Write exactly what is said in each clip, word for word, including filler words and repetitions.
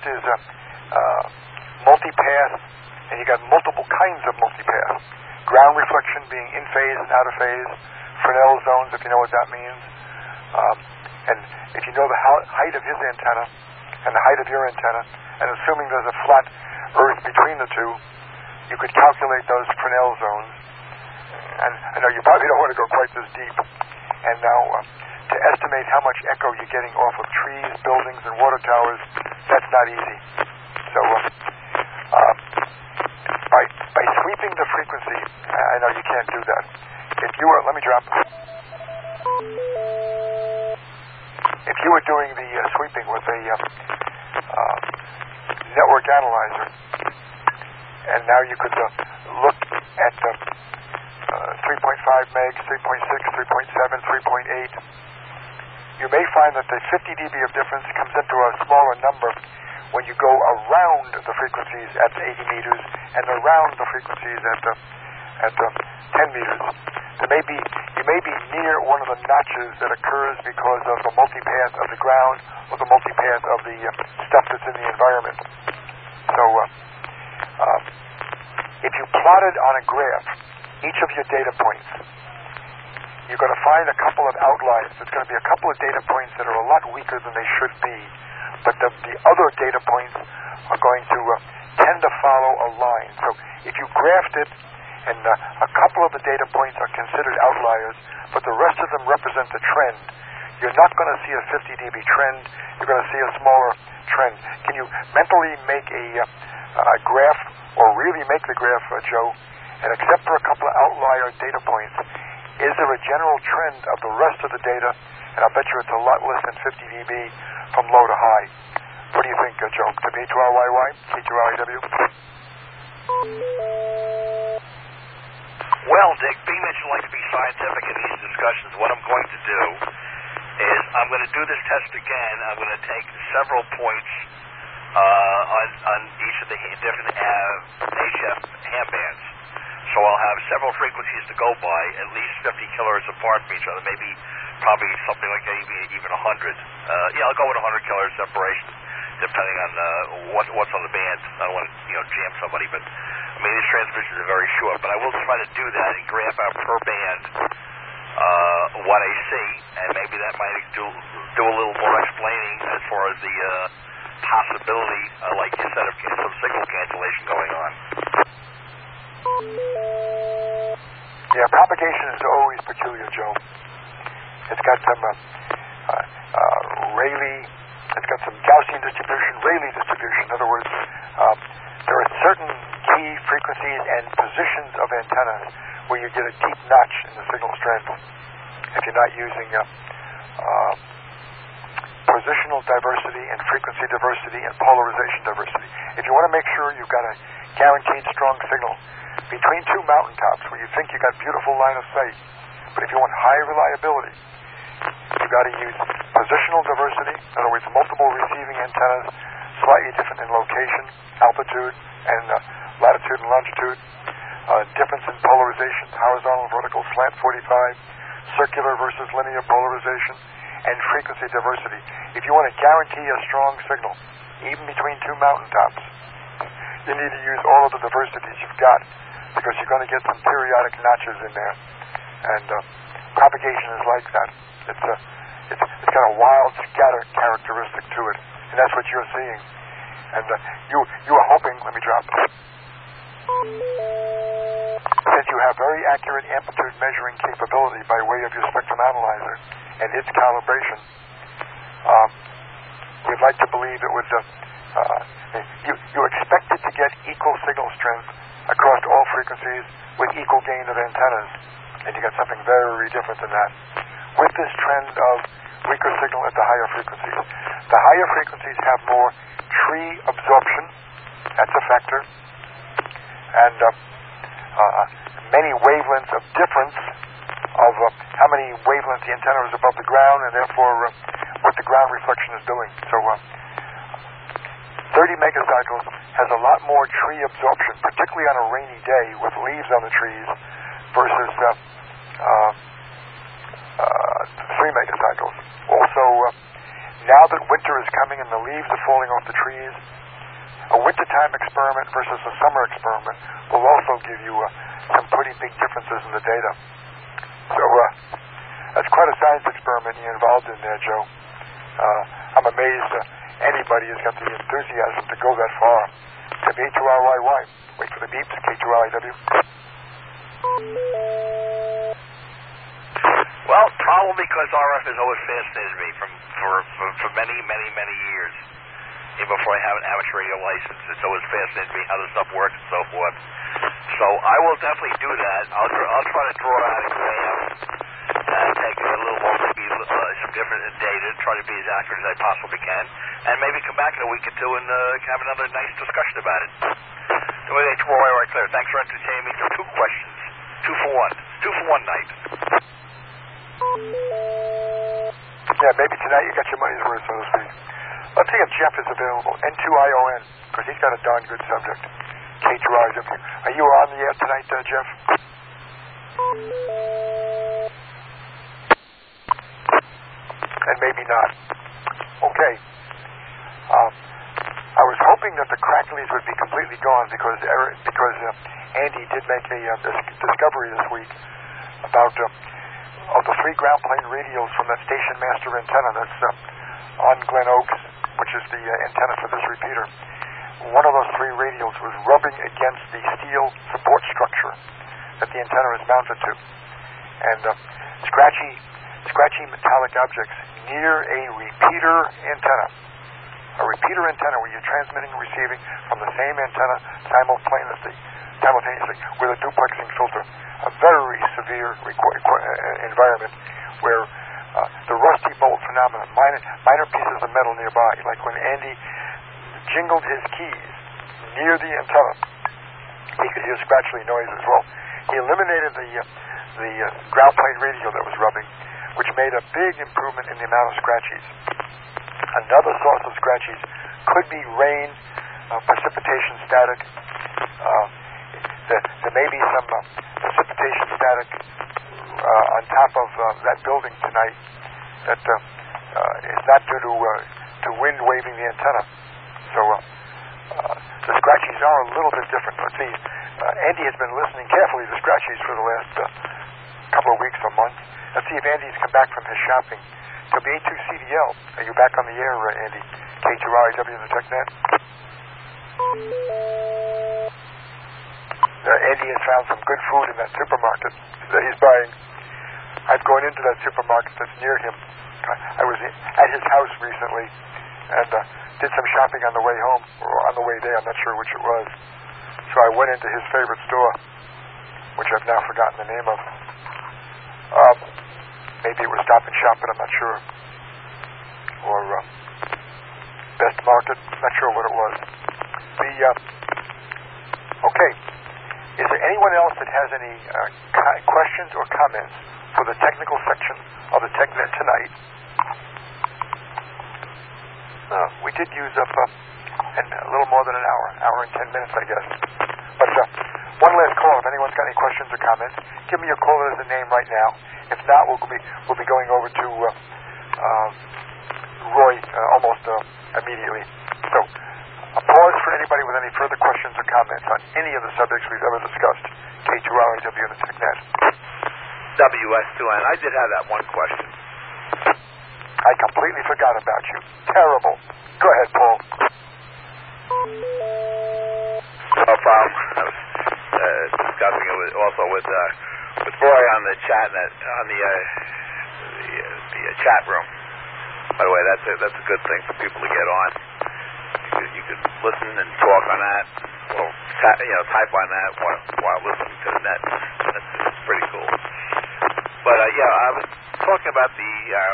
is uh, uh, multipath, and you got multiple kinds of multipath. Ground reflection being in phase and out of phase, Fresnel zones, if you know what that means. Um, and if you know the ho- height of his antenna and the height of your antenna, and assuming there's a flat Earth between the two, you could calculate those Fresnel zones. And I know you probably don't want to go quite this deep. And now, uh, to estimate how much echo you're getting off of trees, buildings, and water towers, that's not easy. So, uh, uh, by by sweeping the frequency, I know you can't do that. If you were, let me drop. If you were doing the uh, sweeping with a uh, uh, network analyzer, and now you could uh, look at uh, uh, three point five megs, three point six, three point seven, three point eight, you may find that the fifty decibels of difference comes into a smaller number when you go around the frequencies at eighty meters and around the frequencies at uh, at uh, ten meters. There may be you may be near one of the notches that occurs because of the multipath of the ground or the multipath of the uh, stuff that's in the environment. So, uh, uh, if you plotted on a graph each of your data points, you're going to find a couple of outliers. There's going to be a couple of data points that are a lot weaker than they should be, but the, the other data points are going to uh, tend to follow a line. So if you graphed it, and uh, a couple of the data points are considered outliers, but the rest of them represent the trend, you're not going to see a fifty decibel trend. You're going to see a smaller trend. Can you mentally make a, uh, a graph, or really make the graph, uh, Joe, and except for a couple of outlier data points, is there a general trend of the rest of the data? And I'll bet you it's a lot less than fifty decibels from low to high. What do you think, uh, Joe? To B two R Y Y, C two R I W? Well, Dick, being that you like to be scientific in these discussions, what I'm going to do is I'm going to do this test again. I'm going to take several points uh, on, on each of the different uh, H F ham bands. So I'll have several frequencies to go by, at least fifty kilohertz apart from each other, maybe probably something like maybe even one hundred. Uh, yeah, I'll go with one hundred kilohertz separation, depending on uh, what, what's on the band. I don't want to you know, jam somebody, but I mean, these transmissions are very short, but I will try to do that and graph out per band uh, what I see, and maybe that might do do a little more explaining as far as the uh, possibility, uh, like you said, of some signal cancellation going on. Yeah, propagation is always peculiar, Joe. It's got some uh, uh, uh, Rayleigh, it's got some Gaussian distribution, Rayleigh distribution. In other words, uh, there are certain key frequencies and positions of antennas where you get a deep notch in the signal strength if you're not using uh, uh, positional diversity and frequency diversity and polarization diversity. If you want to make sure you've got a guaranteed strong signal between two mountaintops where you think you got beautiful line of sight, but if you want high reliability, you've got to use positional diversity. In other words, multiple receiving antennas, slightly different in location, altitude, and uh, latitude and longitude, uh, difference in polarization, horizontal, vertical, slant forty-five, circular versus linear polarization, and frequency diversity. If you want to guarantee a strong signal, even between two mountaintops, you need to use all of the diversities you've got, because you're going to get some periodic notches in there. And uh, propagation is like that. It's, a, it's, it's got a wild scatter characteristic to it, and that's what you're seeing. And uh, you you are hoping, let me drop, since you have very accurate amplitude measuring capability by way of your spectrum analyzer and its calibration, um, we'd like to believe it would, uh, uh, you, you expected to get equal signal strength across all frequencies with equal gain of antennas, and you got something very different than that. With this trend of weaker signal at the higher frequencies, the higher frequencies have more tree absorption, that's a factor, and uh, uh, many wavelengths of difference of uh, how many wavelengths the antenna is above the ground, and therefore uh, what the ground reflection is doing. So uh, thirty megacycles has a lot more tree absorption, particularly on a rainy day with leaves on the trees, versus uh, uh, uh, three megacycles. Also, uh, now that winter is coming and the leaves are falling off the trees, a wintertime experiment versus a summer experiment will also give you uh, some pretty big differences in the data. So uh, that's quite a science experiment you're involved in there, Joe. Uh, I'm amazed uh, anybody has got the enthusiasm to go that far. To K two R Y Y. Wait for the beeps, K two R I W. Well, probably because R F has always fascinated me from for, for, for many, many, many years. Even before I have an amateur radio license, it's always fascinated me how this stuff works and so forth. So I will definitely do that. I'll, I'll try to draw out exams and take a little more, maybe uh, some different data, try to be as accurate as I possibly can, and maybe come back in a week or two and uh, have another nice discussion about it. Anyway, tomorrow, right, Claire. Thanks for entertaining me. Two questions. Two for one. Two for one night. Yeah, maybe tonight you got your money's worth, so to speak. Let's see if Jeff is available. N two I O N, because he's got a darn good subject. K two R I W. Are you on the air tonight, uh, Jeff? And maybe not. Okay. Um, I was hoping that the cracklies would be completely gone because Eric, because uh, Andy did make a uh, dis- discovery this week about uh, of the three ground plane radials from that station master antenna that's uh, on Glen Oaks, which is the uh, antenna for this repeater. One of those three radials was rubbing against the steel support structure that the antenna is mounted to, and uh, scratchy, scratchy metallic objects near a repeater antenna. A repeater antenna where you're transmitting and receiving from the same antenna simultaneously, simultaneously with a duplexing filter. A very severe requ- requ- uh, environment where uh, the rusty bolt phenomenon, minor, minor pieces of metal nearby, like when Andy jingled his keys near the antenna, he could hear scratchy noise as well. He eliminated the uh, the uh, ground plane radio that was rubbing, which made a big improvement in the amount of scratchies. Another source of scratchies could be rain, uh, precipitation static. Uh, there, there may be some uh, precipitation static uh, on top of uh, that building tonight that uh, uh, is not due to uh, to wind waving the antenna. So uh, uh, the scratchies are a little bit different. Let's see. Uh, Andy has been listening carefully to scratchies for the last uh, couple of weeks or months. Let's see if Andy's come back from his shopping. W A two C D L. Are you back on the air, uh, Andy? K two R I W in the TechNet. Uh, Andy has found some good food in that supermarket that he's buying. I've gone into that supermarket that's near him. I, I was at his house recently and uh, did some shopping on the way home, or on the way there, I'm not sure which it was. So I went into his favorite store, which I've now forgotten the name of. Um, maybe it was Stop and Shop, but I'm not sure. Or uh, Best Market, not sure what it was. The uh, okay. Is there anyone else that has any uh, co- questions or comments for the technical section of the TechNet tonight? Uh, we did use up uh, and a little more than an hour, hour and ten minutes, I guess. But uh, one last call. If anyone's got any questions or comments, give me a call as a name right now. If not, we'll be we'll be going over to uh, uh, Roy uh, almost uh, immediately. So, a pause for anybody with any further questions or comments on any of the subjects we've ever discussed. K two R I W and the TechNet. W S two N. I did have that one question. I completely forgot about you. Terrible. Go ahead, Paul. No problem. I was uh, discussing it with, also with uh, with Roy on the chat net, on the uh, the, uh, the uh, chat room. By the way, that's a, that's a good thing for people to get on. You could, you could listen and talk on that, or ta- you know, type on that while, while listening to the net. That's, that's pretty cool. But uh, yeah, I was talking about the uh,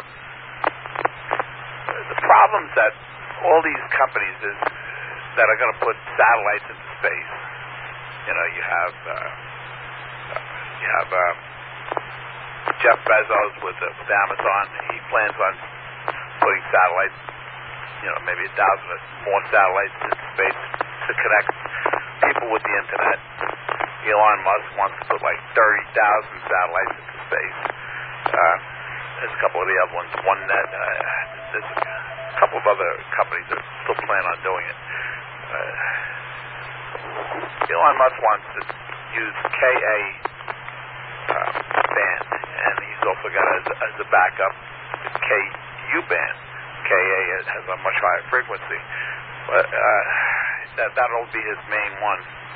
the problems that all these companies is, that are going to put satellites into space. You know, you have uh, you have uh, Jeff Bezos with uh, with Amazon. He plans on putting satellites, you know, maybe a thousand or more satellites into space to connect people with the internet. Elon Musk wants to put like thirty thousand satellites into space. Uh, there's a couple of the other ones. OneNet. Uh, there's a couple of other companies that still plan on doing it. Uh, Elon Musk wants to use K A uh, band, and he's also got as, as a backup the K U band. K A has a much higher frequency, but uh, that that'll be his main one.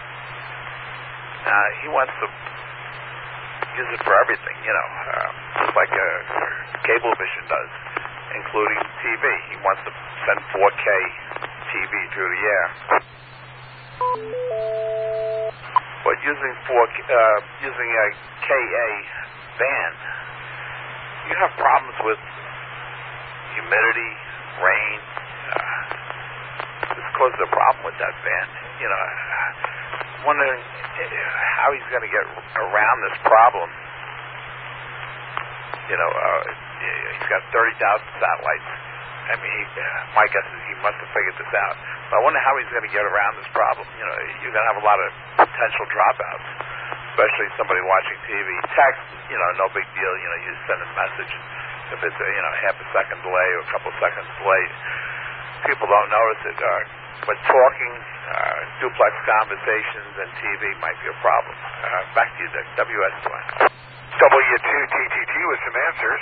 Uh, he wants to use it for everything, you know, uh, just like uh, Cablevision does, including T V. He wants to send four K T V through the air. But using four, uh, using a K A band, you have problems with humidity, rain. Uh, this causes a problem with that band. You know, wondering how he's going to get around this problem. You know, uh, he's got thirty thousand satellites. I mean, he, my guess is he must have figured this out. But I wonder how he's going to get around this problem. You know, you're going to have a lot of potential dropouts, especially somebody watching T V. Text, you know, no big deal. You know, you send a message. If it's a, you know, half a second delay or a couple of seconds delay, people don't notice it. Uh, but talking, uh, duplex conversations, and T V might be a problem. Uh, back to you, Dick. W S two N. W two T T T with some answers.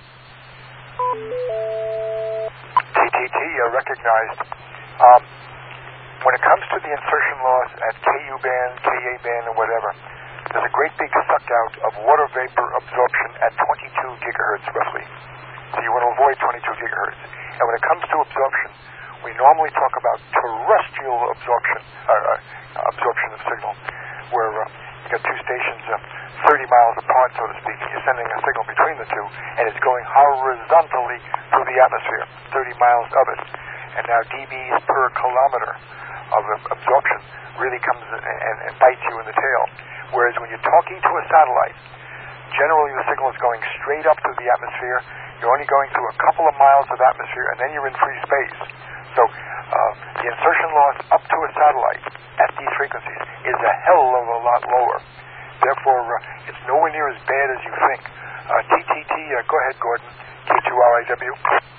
T T T uh, recognized. Um, when it comes to the insertion loss at K U band, K A band, and whatever, there's a great big suck out of water vapor absorption at twenty-two gigahertz roughly. So you want to avoid twenty-two gigahertz. And when it comes to absorption, we normally talk about terrestrial absorption, uh, uh, absorption of signal, where uh, you got two stations uh, thirty miles apart, so to speak, and you're sending a signal between the two, and it's going horizontally through the atmosphere, thirty miles of it. And now dBs per kilometer of uh, absorption really comes and, and, and bites you in the tail. Whereas when you're talking to a satellite, generally the signal is going straight up through the atmosphere. You're only going through a couple of miles of atmosphere, and then you're in free space. So uh, the insertion loss up to a satellite at these frequencies is a hell of a lot lower. Therefore, uh, it's nowhere near as bad as you think. Uh, T T T, uh, go ahead, Gordon. K two R I W.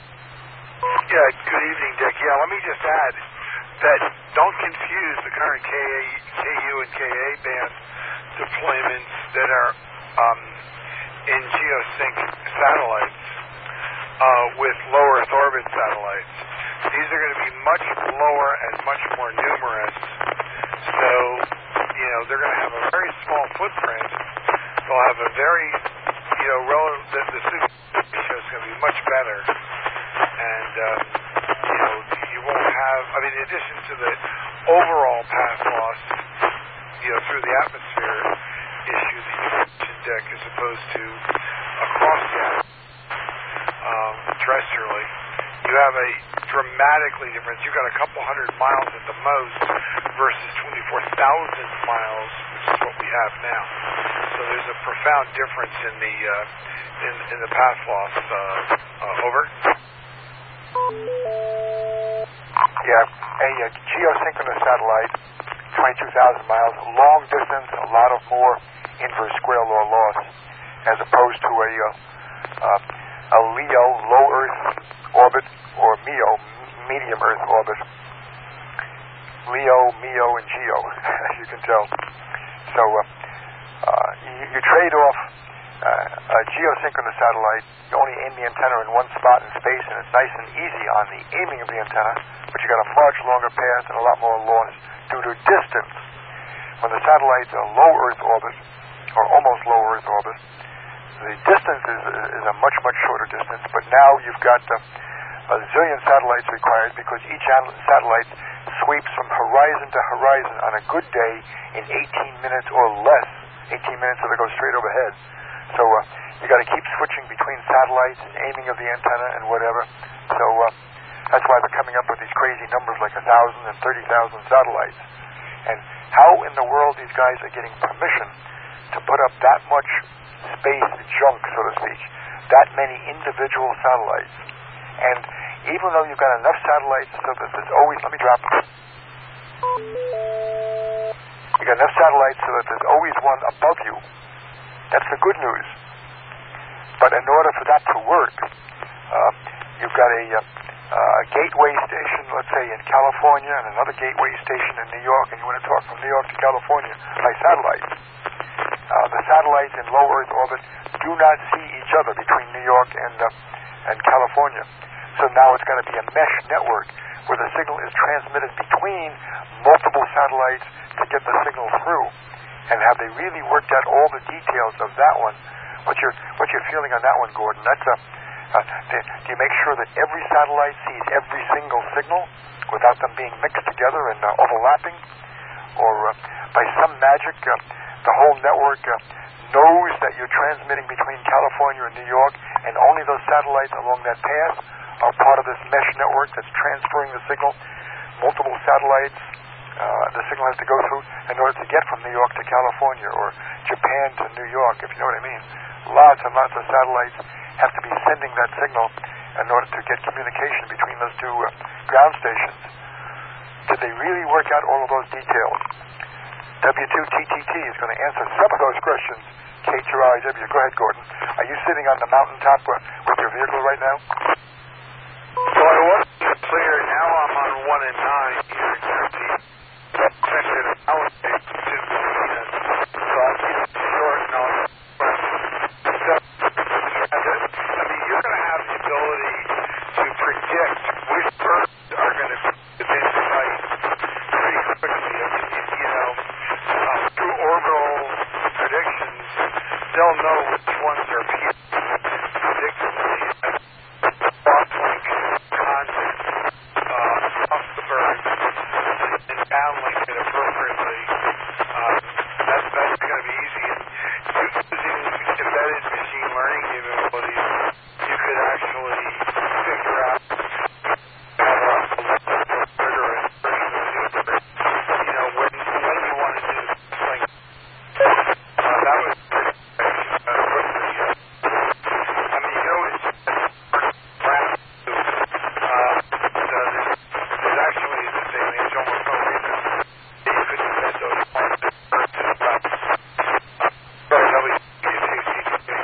Yeah, good evening, Dick. Yeah, let me just add that don't confuse the current K A, K U and K A band deployments that are um, in geosync satellites uh, with low Earth orbit satellites. These are going to be much lower and much more numerous. So, you know, they're going to have a very small footprint. They'll have a very, you know, relative, the, the signal ratio is going to be much better. And, um, you know, you won't have, I mean, in addition to the overall path loss, you know, through the atmosphere issue that you mentioned, Dick, as opposed to across the atmosphere, um, terrestrially, you have a dramatically different, you've got a couple hundred miles at the most versus twenty-four thousand miles, which is what we have now. So there's a profound difference in the, uh, in, in the path loss. Uh, uh, over. Yeah, a, a geosynchronous satellite, twenty-two thousand miles, long distance, a lot of more inverse square law loss, as opposed to a uh, uh, a LEO, low Earth orbit, or MEO, medium Earth orbit. LEO, MEO, and GEO, as you can tell. So uh, uh, you, you trade off uh, a geosynchronous satellite. You only aim the antenna in one spot in space, and it's nice and easy on the aiming of the antenna, but you got a much longer path and a lot more loss due to distance. When the satellite's a low Earth orbit, or almost low Earth orbit, the distance is, is a much, much shorter distance, but now you've got uh, a zillion satellites required because each satellite sweeps from horizon to horizon on a good day in eighteen minutes or less. eighteen minutes so they go straight overhead. So uh, you got to keep switching between satellites and aiming of the antenna and whatever. So uh, that's why they're coming up with these crazy numbers like a thousand and thirty thousand satellites. And how in the world these guys are getting permission to put up that much space junk, so to speak, that many individual satellites? And even though you've got enough satellites so that there's always, let me drop it. You got enough satellites so that there's always one above you. That's the good news. But in order for that to work, uh, you've got a uh, uh, gateway station, let's say in California, and another gateway station in New York, and you want to talk from New York to California by satellite, uh, the satellites in low Earth orbit do not see each other between New York and uh, and California. So now it's going to be a mesh network where the signal is transmitted between multiple satellites to get the signal through. And have they really worked out all the details of that one? What's your what's your feeling on that one, Gordon? That's a uh, do, do you make sure that every satellite sees every single signal without them being mixed together and uh, overlapping, or uh, by some magic uh, the whole network uh, knows that you're transmitting between California and New York, and only those satellites along that path are part of this mesh network that's transferring the signal? Multiple satellites, uh, the signal has to go through in order to get from New York to California, or Japan to New York, if you know what I mean. Lots and lots of satellites have to be sending that signal in order to get communication between those two uh, ground stations. Did they really work out all of those details? W two T T T is going to answer some of those questions. K two R I W. Go ahead, Gordon. Are you sitting on the mountaintop uh, with your vehicle right now? So I wasn't clear. Now I'm on one and nine here in Turkey. Affected allocate to Medina. So I'll keep it short and I'll so, I mean, you're going to have the ability to predict which birds are going to be within sight pretty quickly. I mean, you, you know, uh, through orbital predictions, they'll know which ones are peaks predictably and cross-link content uh, off the birds and downlink it appropriately. Um, that's that's going to be easy. And using embedded machine learning capabilities, you could actually figure out have a rigorous version of the bird. You know, when when you want to do the thing. Uh, that was pretty uh, quickly. Uh, I mean, you can always grab to. Uh, so there's, there's actually the thing. There's almost no reason that you couldn't embed those points to birds and stuff. But at least you take T T P.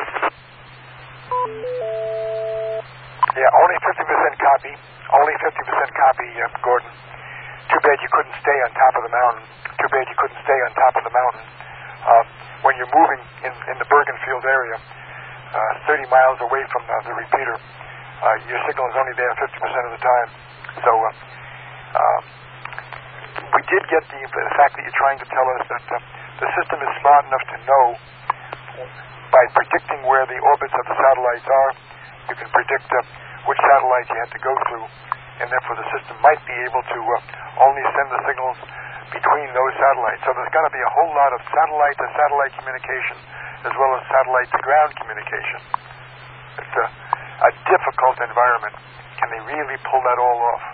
Yeah, only fifty percent copy. Only fifty percent copy, uh, Gordon. Too bad you couldn't stay on top of the mountain. Too bad you couldn't stay on top of the mountain. Uh, when you're moving in, in the Bergenfield area, uh, thirty miles away from uh, the repeater, uh, your signal is only there fifty percent of the time. So uh, uh, we did get the, the fact that you're trying to tell us that uh, the system is smart enough to know by predicting where the orbits of the satellites are, you can predict uh, which satellites you have to go through, and therefore the system might be able to uh, only send the signals between those satellites. So there's going to be a whole lot of satellite-to-satellite communication as well as satellite-to-ground communication. It's a, a difficult environment. Can they really pull that all off?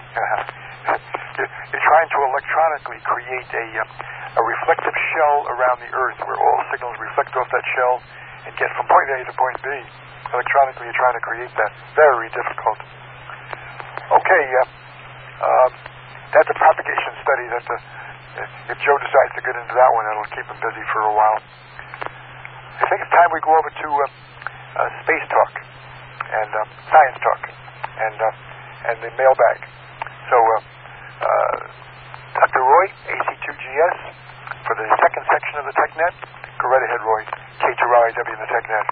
You're trying to electronically create a, uh, a reflective shell around the Earth where all signals reflect off that shell and get from point A to point B. Electronically, you're trying to create that. Very difficult. Okay, uh, um, that's a propagation study that uh, if Joe decides to get into that one, it'll keep him busy for a while. I think it's time we go over to uh, uh, space talk and uh, science talk and uh, and the mailbag. So, uh, uh, Doctor Roy, A C two G S, for the second section of the TechNet. Go right ahead, Roy. K two R I W in the TechNet.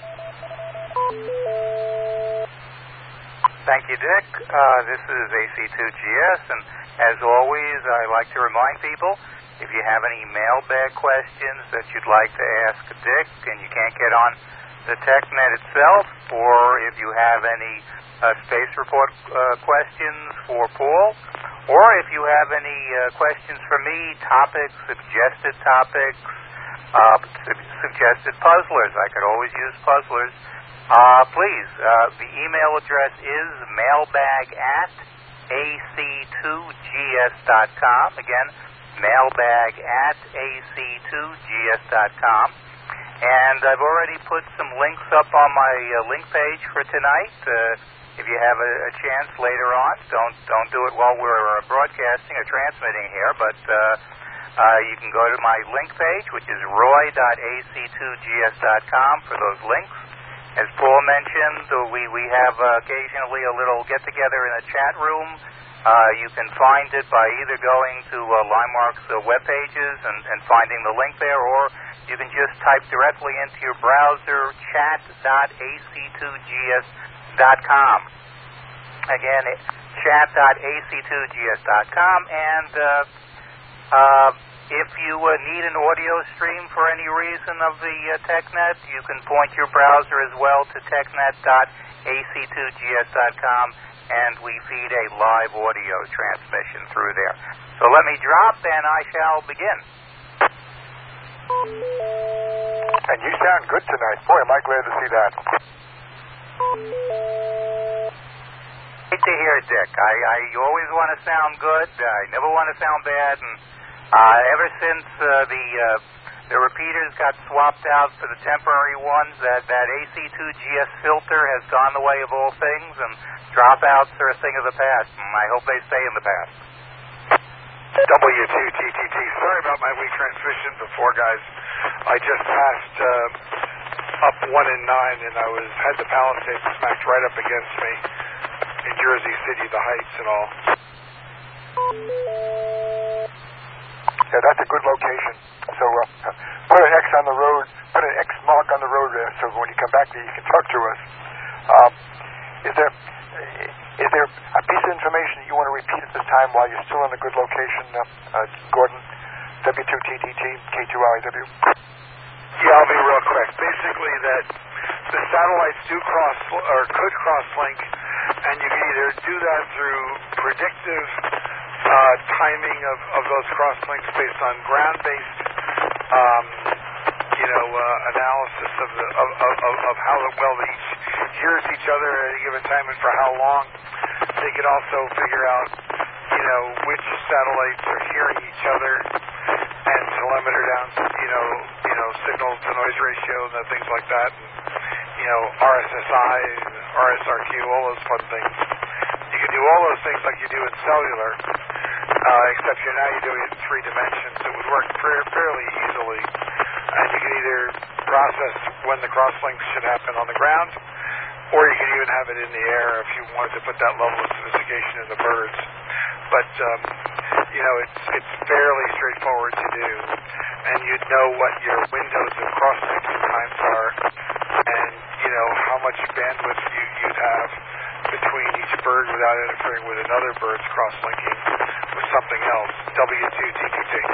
Thank you, Dick. Uh, this is A C two G S, and as always, I like to remind people, if you have any mailbag questions that you'd like to ask Dick and you can't get on the TechNet itself, or if you have any uh, space report uh, questions for Paul, or if you have any uh, questions for me, topics, suggested topics, uh, su- suggested puzzlers. I could always use puzzlers. Uh, please, uh, the email address is mailbag at A C two G S dot com. Again, mailbag at A C two G S dot com. And I've already put some links up on my uh, link page for tonight. Uh, if you have a, a chance later on, don't don't do it while we're uh, broadcasting or transmitting here, but uh, uh, you can go to my link page, which is roy dot A C two G S dot com for those links. As Paul mentioned, uh, we, we have uh, occasionally a little get-together in a chat room. Uh, you can find it by either going to uh, Limemark's uh, web pages and, and finding the link there, or you can just type directly into your browser chat dot a c two g s dot com. Again, chat dot a c two g s dot com, and uh, uh, if you uh, need an audio stream for any reason of the uh, TechNet, you can point your browser as well to technet dot a c two g s dot com, and we feed a live audio transmission through there. So let me drop, and I shall begin. And you sound good tonight. Boy, am I glad to see that. Great to hear, Dick. I, I always want to sound good. I never want to sound bad, and uh, ever since uh, the uh, the repeaters got swapped out for the temporary ones, that, that A C two G S filter has gone the way of all things, and dropouts are a thing of the past, and I hope they stay in the past. W two T T T. Sorry about my weak transmission before, guys. I just passed uh, up one and nine, and I was had the Palisades smacked right up against me in Jersey City, the Heights and all. Yeah, that's a good location. So uh, put an X on the road, put an X mark on the road there, so when you come back there, you can talk to us. Um, is there is there a piece of information that you want to repeat at this time while you're still in a good location, uh, uh, Gordon? W two T T T, K two R I W. Yeah, I'll be real quick. Basically, that the satellites do cross or could cross-link, and you can either do that through predictive uh, timing of, of those cross-links based on ground-based, um, you know, uh, analysis of the of, of, of how well they each hears each other at any given time and for how long. They could also figure out, you know, which satellites are hearing each other and telemeter down, you know, you know, signal to noise ratio and the things like that, and, you know, R S S I, R S R Q, all those fun things. You can do all those things like you do in cellular, uh, except you're now you're doing it in three dimensions. It would work fa- fairly easily, and you can either process when the crosslinks should happen on the ground, or you could even have it in the air if you wanted to put that level of sophistication in the birds. But um, you know, it's it's fairly straightforward to do, and you'd know what your windows of cross-linking times are, and you know how much bandwidth you, you'd have between each bird without interfering with another bird's cross-linking with something else. W two T T T.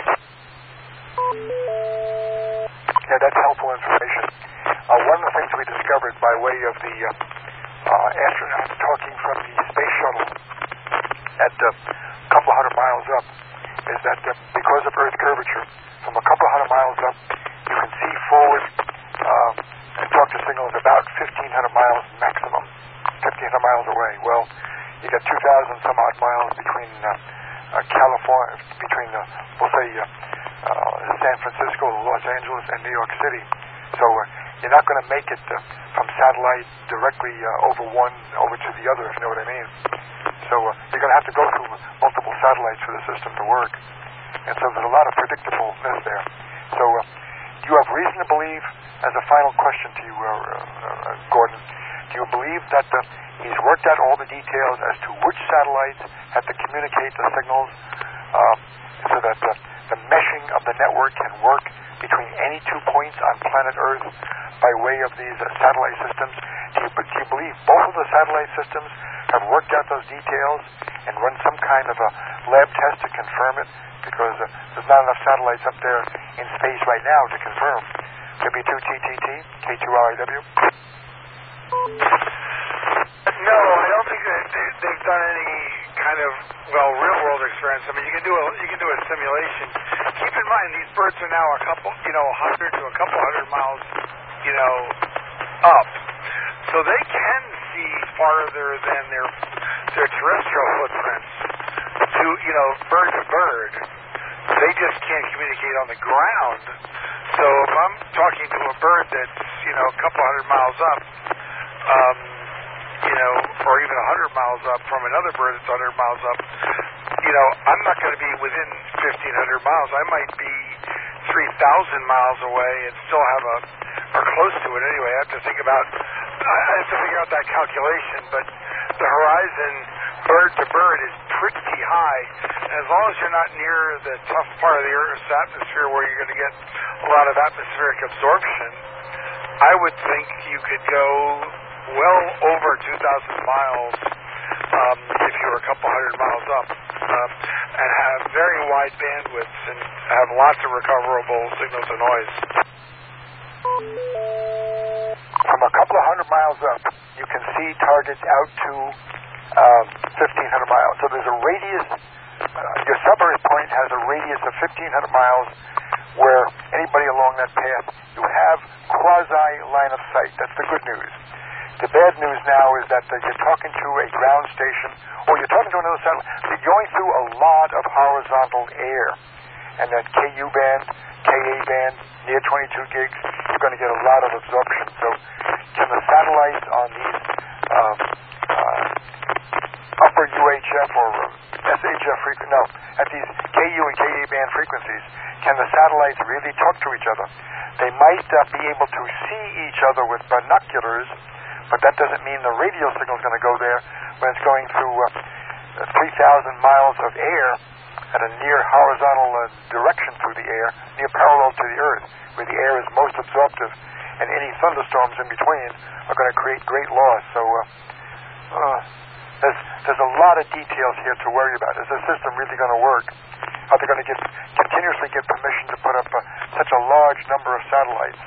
Yeah, that's helpful information. Uh, one of the things we discovered by way of the uh, uh, astronauts talking from the space shuttle at a uh, couple hundred miles up is that uh, because of Earth curvature, from a couple hundred miles up, you can see forward um, and talk to signals about fifteen hundred miles maximum, fifteen hundred miles away. Well, you got two thousand some odd miles between uh, uh, California, between, uh, we'll say, uh, uh, San Francisco, Los Angeles, and New York City. So uh, you're not going to make it uh, from satellite directly uh, over one over to the other, if you know what I mean. So uh, you're going to have to go through multiple satellites for the system to work. And so there's a lot of predictableness there. So uh, do you have reason to believe, as a final question to you, uh, uh, Gordon, do you believe that uh, he's worked out all the details as to which satellites have to communicate the signals uh, so that uh, the meshing of the network can work between any two points on planet Earth by way of these uh, satellite systems? Do you, do you believe both of the satellite systems have worked out those details and run some kind of a lab test to confirm it? Because uh, there's not enough satellites up there in space right now to confirm. W two T T T, K two R I W. No, I don't think that they, they've done any kind of, well, real-world experience. I mean, you can do a you can do a simulation. Keep in mind, these birds are now a couple, you know, a hundred to a couple hundred miles, you know, up, so they can see farther than their their terrestrial footprints. To you know, bird to bird, they just can't communicate on the ground. So if I'm talking to a bird that's you know a couple hundred miles up, um, you know, or even a hundred miles up from another bird that's a hundred miles up, you know, I'm not going to be within fifteen hundred miles. I might be three thousand miles away and still have a, or close to it anyway. I have to think about I have to figure out that calculation, but the horizon bird to bird is pretty high. And as long as you're not near the tough part of the Earth's atmosphere where you're going to get a lot of atmospheric absorption, I would think you could go well over two thousand miles um, if you were a couple hundred miles up um, and have very wide bandwidths and have lots of recoverable signal to noise. From a couple of hundred miles up, you can see targets out to um, fifteen hundred miles. So there's a radius, uh, your submarine point has a radius of fifteen hundred miles where anybody along that path, you have quasi line of sight. That's the good news. The bad news now is that uh, you're talking to a ground station or you're talking to another satellite. You're going through a lot of horizontal air. And that K U band, K A band, near twenty-two gigs, you're going to get a lot of absorption. So can the satellites on these um, uh, upper U H F or S H F frequencies, no, at these K U and K A band frequencies, can the satellites really talk to each other? They might uh, be able to see each other with binoculars, but that doesn't mean the radio signal is going to go there when it's going through uh, three thousand miles of air at a near horizontal uh, direction through the air, near parallel to the Earth, where the air is most absorptive, and any thunderstorms in between are going to create great loss. So uh, uh, there's, there's a lot of details here to worry about. Is the system really going to work? Are they going to get, continuously get permission to put up uh, such a large number of satellites?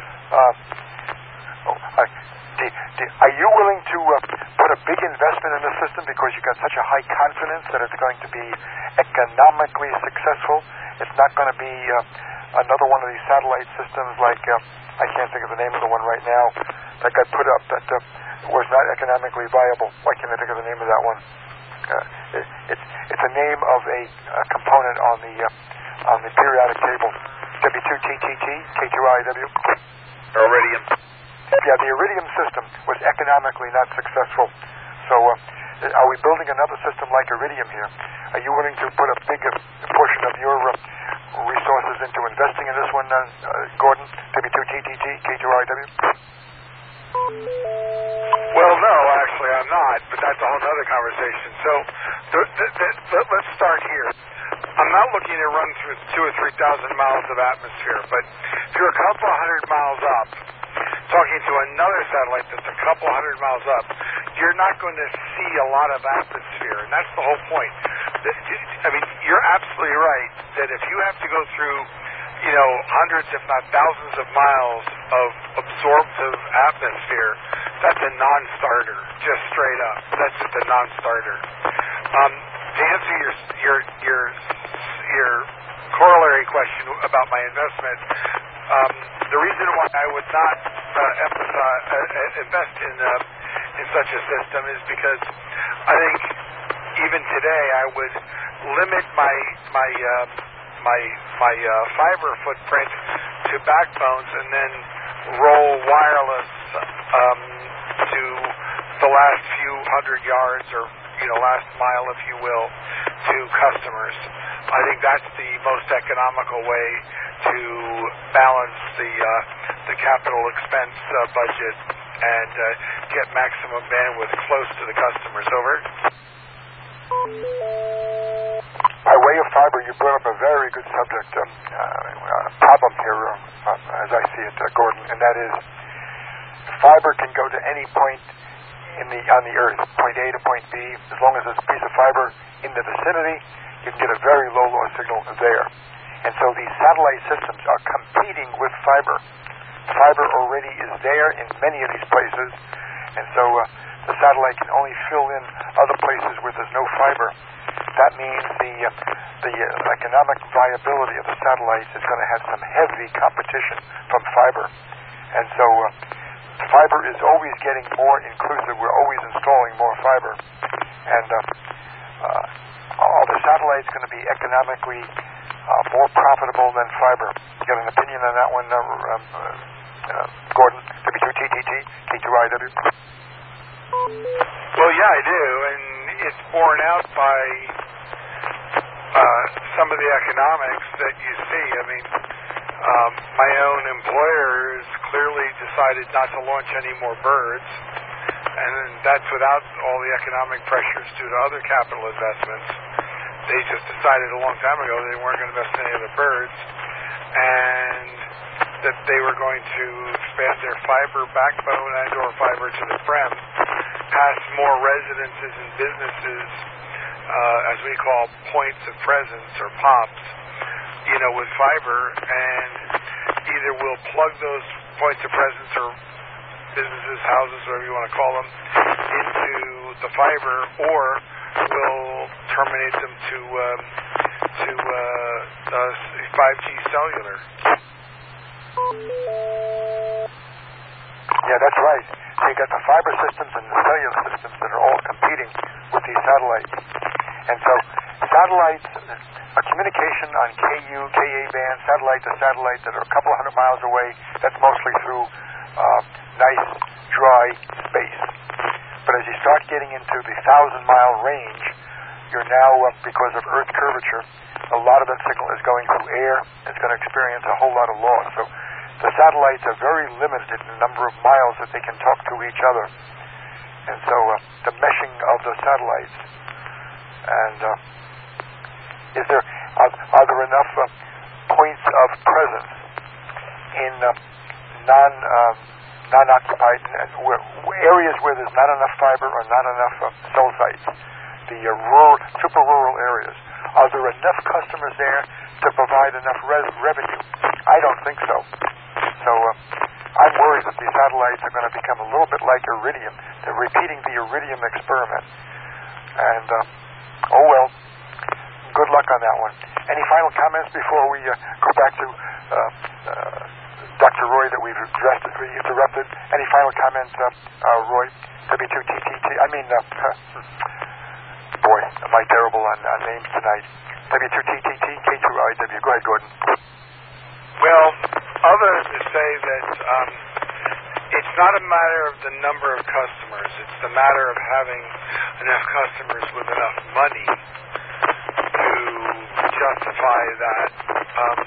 Uh, oh, I, do, do, are you willing to uh, put a big investment in the system because you've got such a high confidence that it's going to be economically successful? It's not going to be uh, another one of these satellite systems like, uh, I can't think of the name of the one right now, that got put up that uh, was not economically viable. Why can't I think of the name of that one? Uh, it, it's, it's a name of a, a component on the uh, on the periodic table. W two T T T, K two I W. Iridium. Yeah, the Iridium system was economically not successful. So uh, are we building another system like Iridium here? Are you willing to put a big uh, portion of your uh, resources into investing in this one, uh, uh, Gordon? W two T T T, K two I W? Well, no, actually I'm not, but that's a whole other conversation. So the, the, the, the, let's start here. I'm not looking to run through two or three thousand miles of atmosphere, but if you're a couple hundred miles up, talking to another satellite that's a couple hundred miles up, you're not going to see a lot of atmosphere, and that's the whole point. I mean, you're absolutely right that if you have to go through, you know, hundreds, if not thousands of miles of absorptive atmosphere, that's a non-starter, just straight up. That's just a non-starter. Um, to answer your your your your corollary question about my investment, um, the reason why I would not uh, emphasize uh, invest in uh, in such a system is because I think even today I would limit my my uh, my my uh, fiber footprint to backbones and then roll wireless um, to the last few hundred yards or you know last mile, if you will, to customers. I think that's the most economical way to balance the uh, the capital expense uh, budget and uh, get maximum bandwidth close to the customers. Over. By way of fiber, you brought up a very good subject, um, uh, problem here, uh, as I see it, uh, Gordon, and that is fiber can go to any point in the on the Earth, point A to point B. As long as there's a piece of fiber in the vicinity, you can get a very low loss signal there. And so these satellite systems are competing with fiber. Fiber already is there in many of these places, and so uh, the satellite can only fill in other places where there's no fiber. That means the uh, the uh, economic viability of the satellites is going to have some heavy competition from fiber. And so uh, fiber is always getting more inclusive. We're always installing more fiber. And uh, uh, are the satellites going to be economically uh, more profitable than fiber? You got an opinion on that one, uh, um, uh, Gordon? W two T T T, K two I W? Well, yeah, I do, and it's borne out by uh, some of the economics that you see. I mean, Um, my own employer has clearly decided not to launch any more birds, and that's without all the economic pressures due to other capital investments. They just decided a long time ago they weren't going to invest in any other birds, and that they were going to expand their fiber backbone and or fiber to the prem, past more residences and businesses, uh, as we call points of presence or pops, you know, with fiber, and either we'll plug those points of presence or businesses, houses, whatever you want to call them, into the fiber, or we'll terminate them to um, to uh, uh, five G cellular. Yeah, that's right. So you got the fiber systems and the cellular systems that are all competing with these satellites. And so satellites, a communication on K U, K A band, satellite to satellite that are a couple of hundred miles away, that's mostly through uh, nice, dry space. But as you start getting into the thousand-mile range, you're now, uh, because of Earth curvature, a lot of that signal is going through air. It's going to experience a whole lot of loss. So the satellites are very limited in the number of miles that they can talk to each other. And so uh, the meshing of the satellites. And uh, is there are, are there enough uh, points of presence in uh, non um, non-occupied uh, where, areas where there's not enough fiber or not enough uh, cell sites, the uh, rural, super rural areas? Are there enough customers there to provide enough res- revenue? I don't think so. So uh, I'm worried that these satellites are going to become a little bit like Iridium. They're repeating the Iridium experiment. And, uh, oh well, good luck on that one. Any final comments before we uh, go back to uh, uh, Doctor Roy that we've addressed, we interrupted? Any final comments, uh, uh, Roy? W two T T T, I mean, uh, boy, am I terrible on, on names tonight. W two T T T, K two I W. Go ahead, Gordon. Well, other to say that um, it's not a matter of the number of customers. It's the matter of having enough customers with enough money to justify that. Um,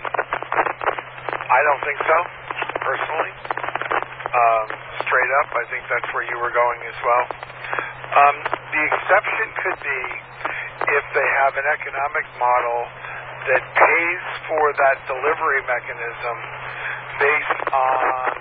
I don't think so, personally. Um, straight up, I think that's where you were going as well. Um, the exception could be if they have an economic model that pays for that delivery mechanism based on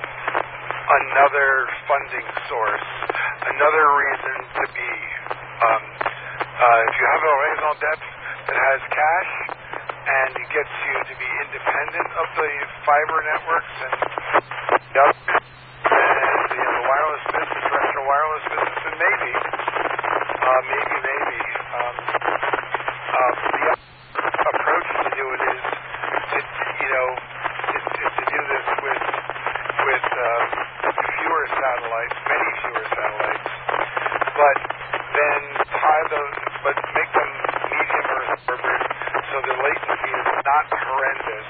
another funding source, another reason to be. Um, uh, if you have a raison d'etre that has cash and it gets you to be independent of the fiber networks and yep, and the, the wireless business, terrestrial wireless business, and maybe, uh, maybe, maybe, um, uh, the approach to do it is to, you know, is, is to do this with with um, fewer satellites, many fewer satellites, but then tie those, but make them medium Earth orbit so their latency is not horrendous,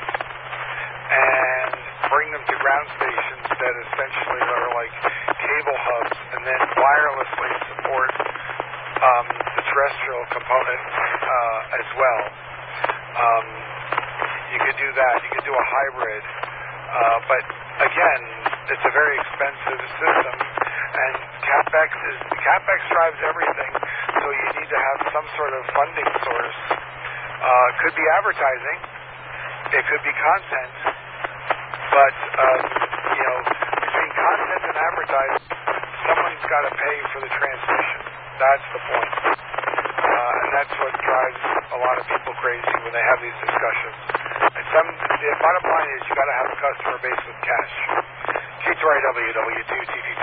and bring them to ground stations that essentially are like cable hubs, and then wirelessly support um, the terrestrial component uh, as well. Um, you could do that. You could do a hybrid. Uh, but again, it's a very expensive system, and CapEx is CapEx drives everything. So you need to have some sort of funding source. Uh, could be advertising. It could be content. But um, you know, between content and advertising, someone's got to pay for the transmission. That's the point. Uh, and that's what drives a lot of people crazy when they have these discussions. And some, the bottom line is you got to have a customer base with cash. K two R W, W two T T T.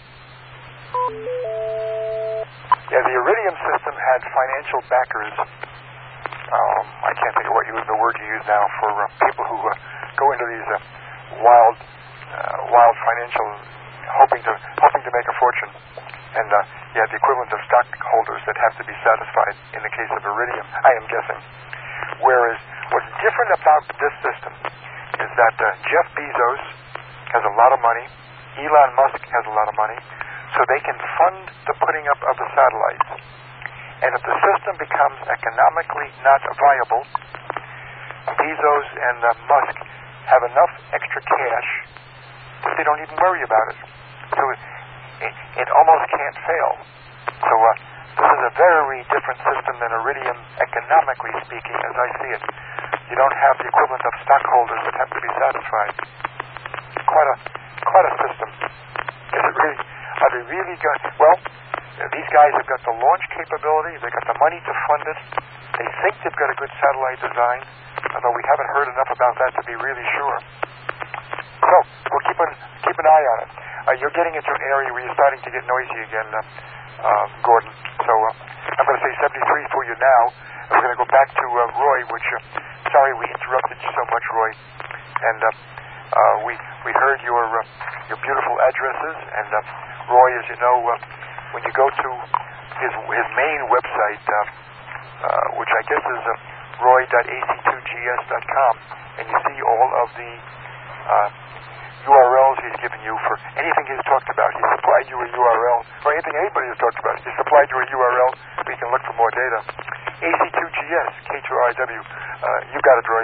Yeah, the Iridium system had financial backers. Um, I can't think of what you, the word you use now for uh, people who uh, go into these uh, wild, uh, wild financial, hoping to hoping to make a fortune. And uh, yeah, the equivalent of stockholders that have to be satisfied in the case of Iridium, I am guessing. Whereas what's different about this system is that uh, Jeff Bezos has a lot of money, Elon Musk has a lot of money, so they can fund the putting up of the satellites. And if the system becomes economically not viable, Bezos and uh, Musk have enough extra cash that they don't even worry about it. So it, it, it almost can't fail. So uh, this is a very different system than Iridium, economically speaking, as I see it. You don't have the equivalent of stockholders that have to be satisfied. Quite a quite a system. Is it really? Are they really got? Well, these guys have got the launch capability. They've got the money to fund it. They think they've got a good satellite design, although we haven't heard enough about that to be really sure. So we'll keep an keep an eye on it. Uh, you're getting into an area where you're starting to get noisy again, uh, uh, Gordon. So uh, I'm going to say seventy-three for you now. And we're going to go back to uh, Roy, which, uh, sorry we interrupted you so much, Roy. And uh, uh, we we heard your uh, your beautiful addresses. And uh, Roy, as you know, uh, when you go to his his main website, uh, uh, which I guess is uh, roy dot a c two g s dot com, and you see all of the uh, U R Ls he's given you for anything he's talked about. He supplied you a U R L, or anything anybody has talked about. He supplied you a U R L where you can look for more data. A C two G S, K two R W. Uh, you got it, Roy.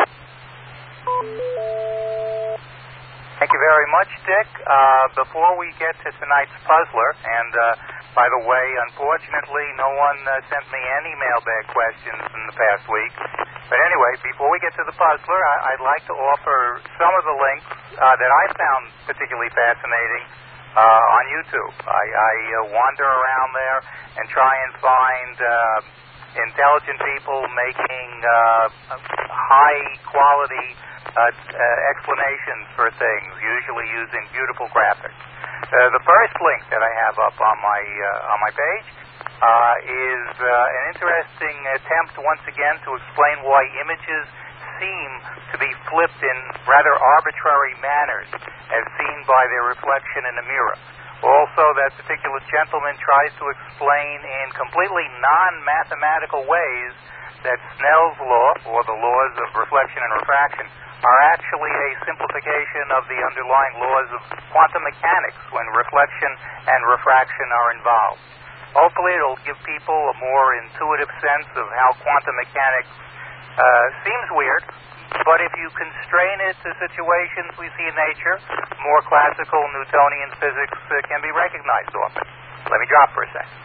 Thank you very much, Dick. Uh, before we get to tonight's puzzler, and uh, by the way, unfortunately, no one uh, sent me any mailbag questions in the past week. But anyway, before we get to the puzzler, I- I'd like to offer some of the links uh, that I found particularly fascinating uh, on YouTube. I, I uh, wander around there and try and find uh, intelligent people making uh, high-quality uh, uh, explanations for things, usually using beautiful graphics. Uh, the first link that I have up on my uh, on my page uh, is uh, an interesting attempt once again to explain why images seem to be flipped in rather arbitrary manners as seen by their reflection in a mirror. Also, that particular gentleman tries to explain in completely non-mathematical ways that Snell's law, or the laws of reflection and refraction, are actually a simplification of the underlying laws of quantum mechanics when reflection and refraction are involved. Hopefully it'll give people a more intuitive sense of how quantum mechanics uh, seems weird, but if you constrain it to situations we see in nature, more classical Newtonian physics uh, can be recognized often. Let me drop for a second.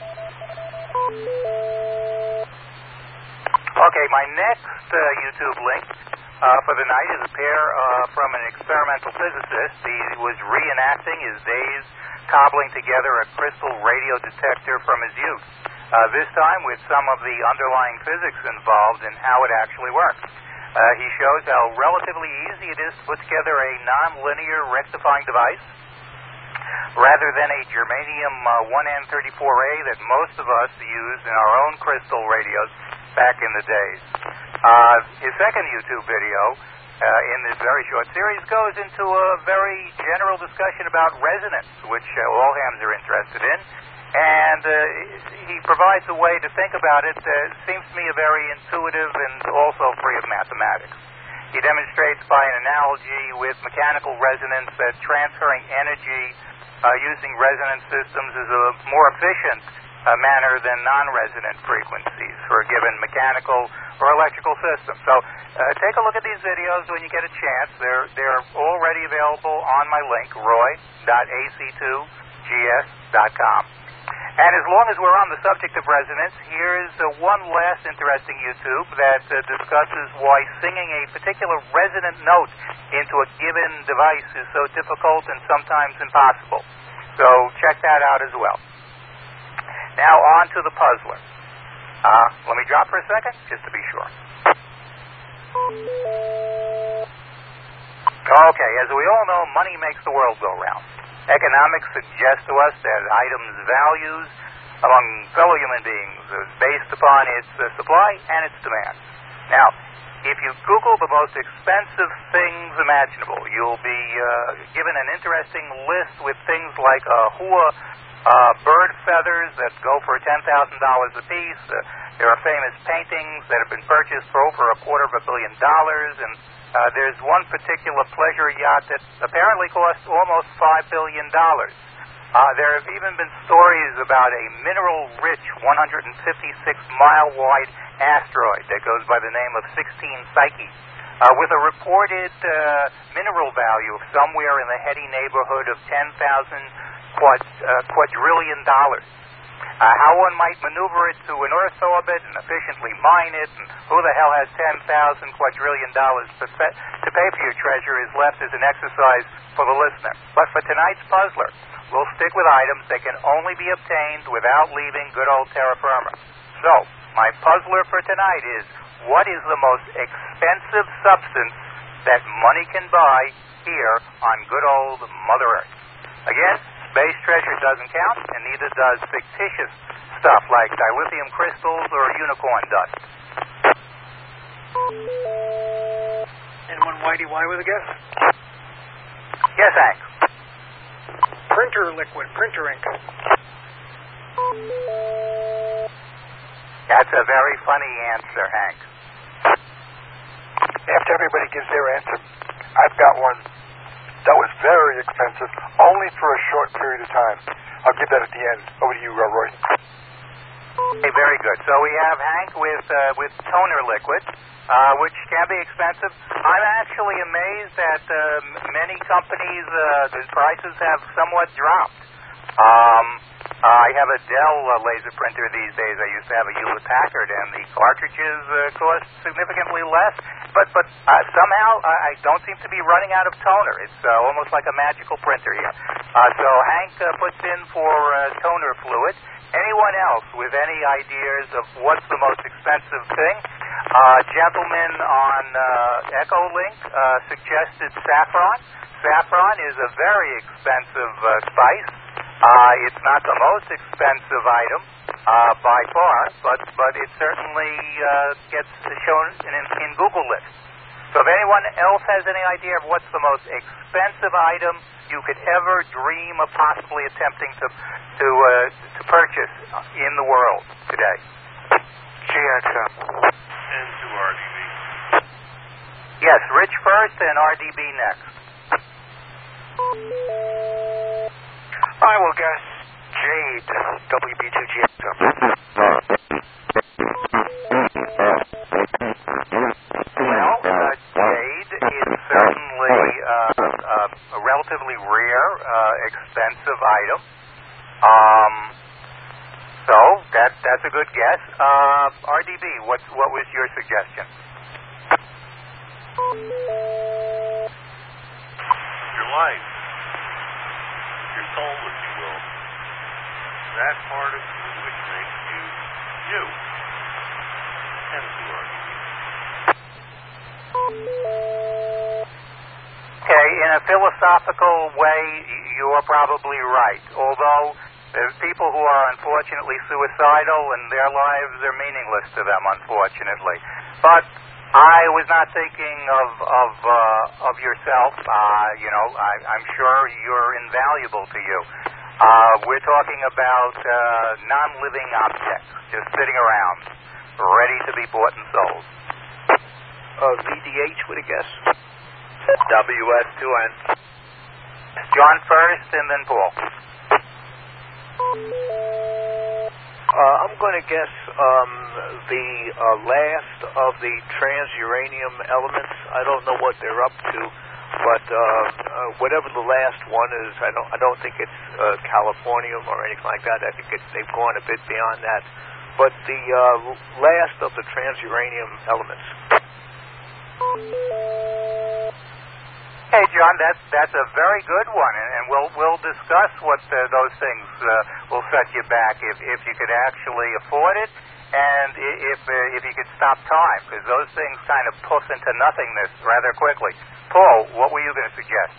Okay, my next uh, YouTube link Uh, for the night is a pair uh, from an experimental physicist. He was reenacting his days cobbling together a crystal radio detector from his youth, uh, this time with some of the underlying physics involved in how it actually works. Uh, he shows how relatively easy it is to put together a non-linear rectifying device rather than a germanium uh, one N thirty-four A that most of us used in our own crystal radios back in the days. Uh, his second YouTube video uh, in this very short series goes into a very general discussion about resonance, which uh, all hams are interested in, and uh, he provides a way to think about it that seems to me a very intuitive and also free of mathematics. He demonstrates by an analogy with mechanical resonance that transferring energy uh, using resonance systems is a more efficient uh, manner than non-resonant frequencies for a given mechanical or electrical system. So uh, take a look at these videos when you get a chance. They're, they're already available on my link, roy dot a c two g s dot com. And as long as we're on the subject of resonance, here's uh, one last interesting YouTube that uh, discusses why singing a particular resonant note into a given device is so difficult and sometimes impossible. So check that out as well. Now on to the puzzler. Uh, let me drop for a second, just to be sure. Okay, as we all know, money makes the world go round. Economics suggests to us that items' values among fellow human beings is based upon its uh, supply and its demand. Now, if you Google the most expensive things imaginable, you'll be uh, given an interesting list with things like a hua uh, bird feathers that go for ten thousand dollars a piece. Uh, there are famous paintings that have been purchased for over a quarter of a billion dollars, and Uh, there's one particular pleasure yacht that apparently cost almost five billion dollars. Uh, there have even been stories about a mineral-rich one hundred fifty-six mile wide asteroid that goes by the name of sixteen Psyche uh, with a reported uh, mineral value of somewhere in the heady neighborhood of ten thousand quad, uh, quadrillion dollars. Uh, how one might maneuver it to an Earth orbit and efficiently mine it, and who the hell has ten thousand quadrillion dollars to, fe- to pay for your treasure is left as an exercise for the listener. But for tonight's puzzler, we'll stick with items that can only be obtained without leaving good old terra firma. So, my puzzler for tonight is, what is the most expensive substance that money can buy here on good old Mother Earth? Again, space treasure doesn't count, and neither does fictitious stuff like dilithium crystals or unicorn dust. Anyone Whitey Y with a guess? Yes, Hank. Printer liquid, printer ink. That's a very funny answer, Hank. After everybody gives their answer, I've got one that was very expensive, only for a short period of time. I'll give that at the end. Over to you, uh, Roy. Okay, very good. So we have Hank with uh, with toner liquid, uh, which can be expensive. I'm actually amazed that uh, many companies, uh, the prices have somewhat dropped. Um, I have a Dell uh, laser printer these days. I used to have a Hewlett Packard, and the cartridges uh, cost significantly less. But but uh, somehow I don't seem to be running out of toner. It's uh, almost like a magical printer here. Uh, so Hank uh, puts in for uh, toner fluid. Anyone else with any ideas of what's the most expensive thing? Uh, gentleman on uh, EchoLink uh, suggested saffron. Saffron is a very expensive uh, spice. Uh, it's not the most expensive item uh, by far, but but it certainly uh, gets shown in, in Google lists. So if anyone else has any idea of what's the most expensive item you could ever dream of possibly attempting to to uh, to purchase in the world today, G X M. And to R D B. yes, Rich first and R D B next. I will guess Jade, W B two G X M. Well, uh, jade is certainly uh, uh, a relatively rare, uh, expensive item. Um, so that that's a good guess. Uh, R D B, what's what was your suggestion? Your life. Your soul, if you will. That part of you which makes you you. And to R D B. Okay, in a philosophical way, you're probably right. Although there's people who are unfortunately suicidal and their lives are meaningless to them, unfortunately. But I was not thinking of of uh, of yourself. Uh, you know, I, I'm sure you're invaluable to you. Uh, we're talking about uh, non-living objects just sitting around, ready to be bought and sold. Uh, V D H with a guess? W S two N. John first, and then Paul. Uh, I'm going to guess um, the uh, last of the transuranium elements. I don't know what they're up to, but uh, uh, whatever the last one is, I don't I don't think it's uh, californium or anything like that. I think it's, they've gone a bit beyond that. But the uh, last of the transuranium elements. Hey, John, that's that's a very good one, and, and we'll we'll discuss what uh, those things uh, will set you back if if you could actually afford it, and if uh, if you could stop time, because those things kind of puff into nothingness rather quickly. Paul, what were you going to suggest?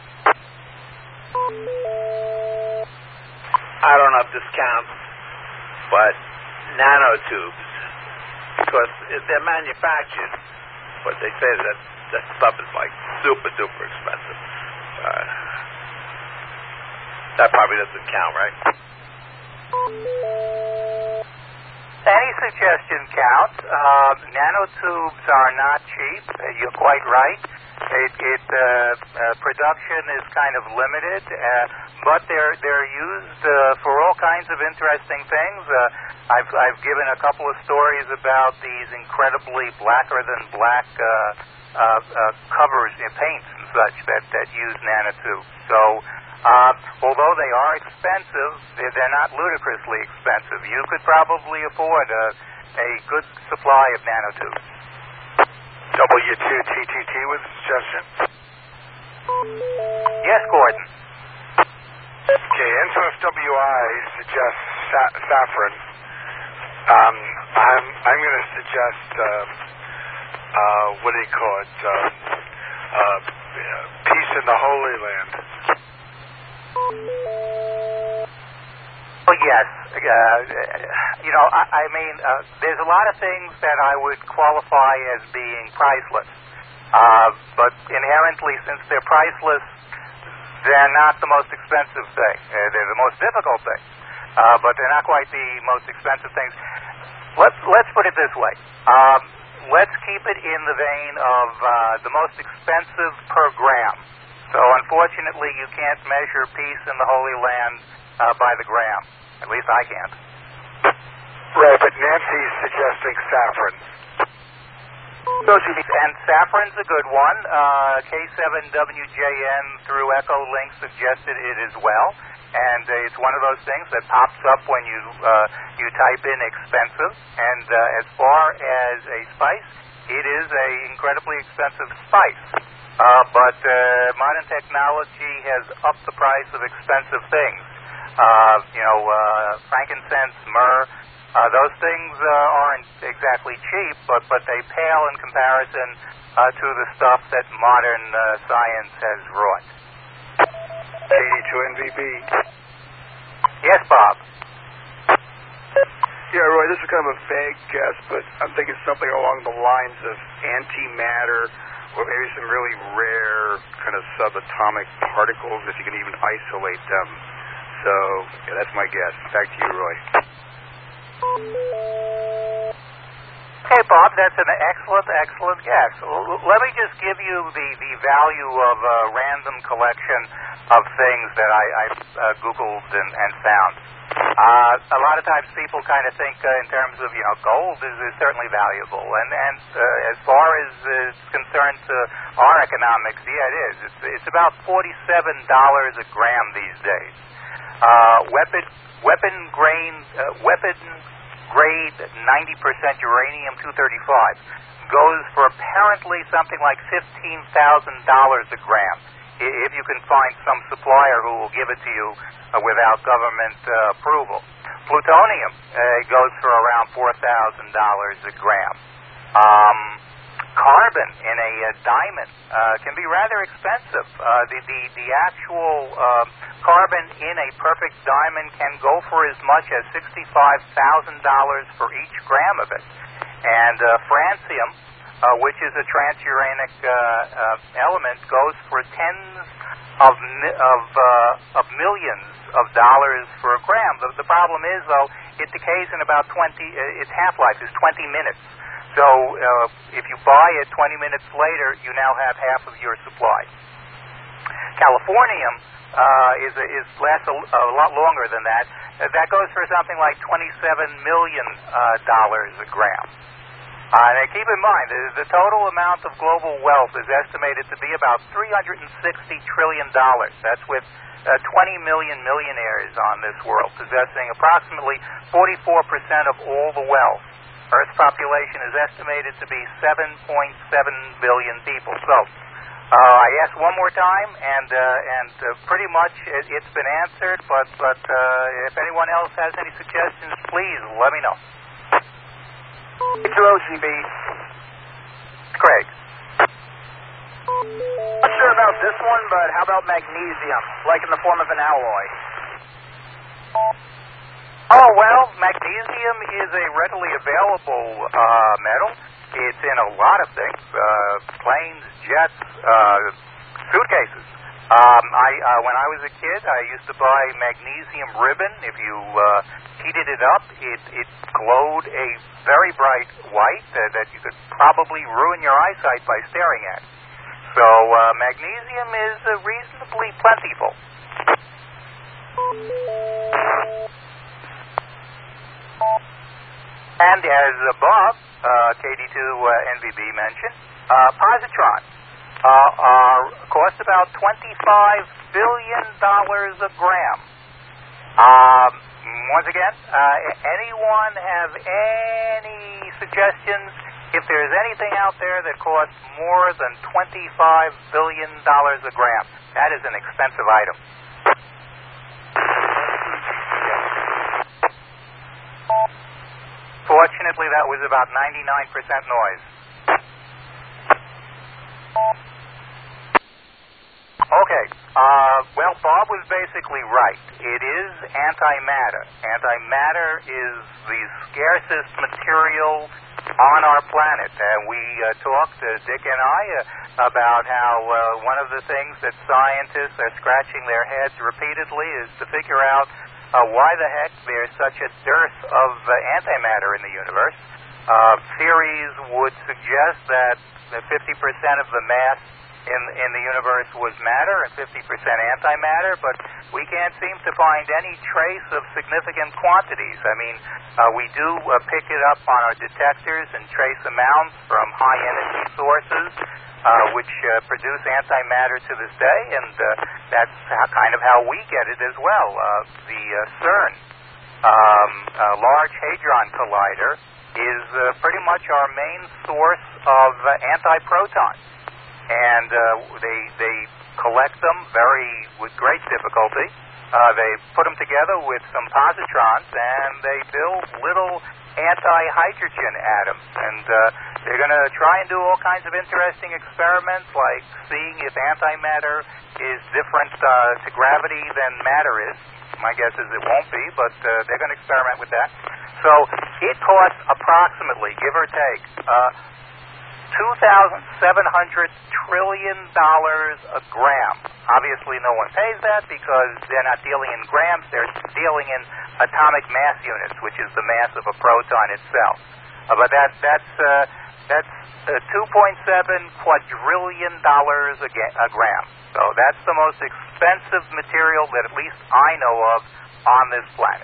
I don't know if this counts, but nanotubes, because they're manufactured, but they say that that stuff is like super duper expensive. Uh, that probably doesn't count, right? Any suggestion counts. Uh, nanotubes are not cheap. Uh, you're quite right. It, it uh, uh, production is kind of limited, uh, but they're they're used uh, for all kinds of interesting things. Uh, I've I've given a couple of stories about these incredibly blacker than black uh, uh, uh, covers, you know, paints and such that, that use nanotubes. So uh, although they are expensive, they're, they're not ludicrously expensive. You could probably afford a, a good supply of nanotubes. W two T T T with a suggestion? Yes, Gordon. Okay, N two F W I suggests sa- saffron. Um, I'm I'm going to suggest um, uh, what do you call it? Um, uh, peace in the Holy Land. Oh yes, uh, you know, I, I mean, uh, there's a lot of things that I would qualify as being priceless, uh, but inherently, since they're priceless, they're not the most expensive thing. Uh, they're the most difficult thing, uh, but they're not quite the most expensive things. Let's let's put it this way. Um, let's keep it in the vein of uh, the most expensive per gram. So unfortunately, you can't measure peace in the Holy Land uh, by the gram. At least I can't. Right, but Nancy's suggesting saffron. And saffron's a good one. Uh, K seven W J N through Echo Link suggested it as well. And uh, it's one of those things that pops up when you uh, you type in expensive. And uh, as far as a spice, it is a incredibly expensive spice. Uh, but uh, modern technology has upped the price of expensive things. Uh, you know, uh, frankincense, myrrh, uh, those things uh, aren't exactly cheap, but, but they pale in comparison uh, to the stuff that modern uh, science has wrought. Katie to N V B. Yes, Bob. Yeah, Roy, this is kind of a vague guess, but I'm thinking something along the lines of antimatter, or maybe some really rare kind of subatomic particles, if you can even isolate them. So, yeah, that's my guess. Back to you, Roy. Okay, Bob, that's an excellent, excellent guess. L- let me just give you the, the value of a random collection of things that I, I uh, Googled and, and found. Uh, a lot of times people kind of think uh, in terms of, you know, gold is, is certainly valuable. And, and uh, as far as it's concerned to our economics, yeah, it is. It's, it's about forty-seven dollars a gram these days. Uh, weapon, weapon grain, uh, weapon grade ninety percent uranium two thirty-five goes for apparently something like fifteen thousand dollars a gram, if you can find some supplier who will give it to you uh, without government uh, approval. Plutonium uh, goes for around four thousand dollars a gram. Um, carbon in a uh, diamond uh, can be rather expensive. Uh, the, the, the actual uh, carbon in a perfect diamond can go for as much as sixty-five thousand dollars for each gram of it. And uh, francium, uh, which is a transuranic uh, uh, element, goes for tens of mi- of, uh, of millions of dollars for a gram. The, the problem is, though, it decays in about twenty. Uh, its half-life is twenty minutes. So uh, if you buy it twenty minutes later, you now have half of your supply. Californium uh, is is lasts a, a lot longer than that. Uh, that goes for something like twenty-seven million dollars uh, a gram. Uh, now keep in mind, the, the total amount of global wealth is estimated to be about three hundred sixty trillion dollars. That's with uh, twenty million millionaires on this world, possessing approximately forty-four percent of all the wealth. Earth's population is estimated to be seven point seven billion people. So, uh, I asked one more time, and uh, and uh, pretty much it, it's been answered. But but uh, if anyone else has any suggestions, please let me know. It's O C B. Craig. Not sure about this one, but how about magnesium, like in the form of an alloy? Oh, well, magnesium is a readily available uh, metal. It's in a lot of things, uh, planes, jets, uh, suitcases. Um, I uh, when I was a kid, I used to buy magnesium ribbon. If you uh, heated it up, it, it glowed a very bright white uh, that you could probably ruin your eyesight by staring at. So uh, magnesium is uh, reasonably plentiful. And as uh, Bob uh, K D two uh, N V B mentioned, uh, positrons uh, are cost about twenty-five billion dollars a gram. Um, once again, uh, anyone have any suggestions if there's anything out there that costs more than twenty-five billion dollars a gram? That is an expensive item. Fortunately, that was about ninety-nine percent noise. Okay, uh, well, Bob was basically right. It is antimatter. Antimatter is the scarcest material on our planet. And we uh, talked, uh, Dick and I, uh, about how uh, one of the things that scientists are scratching their heads repeatedly is to figure out uh, why the heck there's such a dearth of uh, antimatter in the universe. Uh, theories would suggest that fifty percent of the mass in in the universe was matter and fifty percent antimatter, but we can't seem to find any trace of significant quantities. I mean, uh, we do uh, pick it up on our detectors and trace amounts from high-energy sources, uh, which uh, produce antimatter to this day, and uh, that's how, kind of how we get it as well. Uh, the uh, CERN, um, uh, Large Hadron Collider, is uh, pretty much our main source of uh, antiprotons. And uh, they they collect them very with great difficulty. Uh, they put them together with some positrons, and they build little anti-hydrogen atoms. And uh, they're going to try and do all kinds of interesting experiments, like seeing if antimatter is different uh, to gravity than matter is. My guess is it won't be, but uh, they're going to experiment with that. So it costs approximately, give or take, uh, two thousand seven hundred trillion dollars a gram. Obviously, no one pays that because they're not dealing in grams, they're dealing in atomic mass units, which is the mass of a proton itself. Uh, but that, that's, uh, that's uh, two point seven quadrillion dollars a, ga- a gram. So that's the most expensive material that at least I know of on this planet.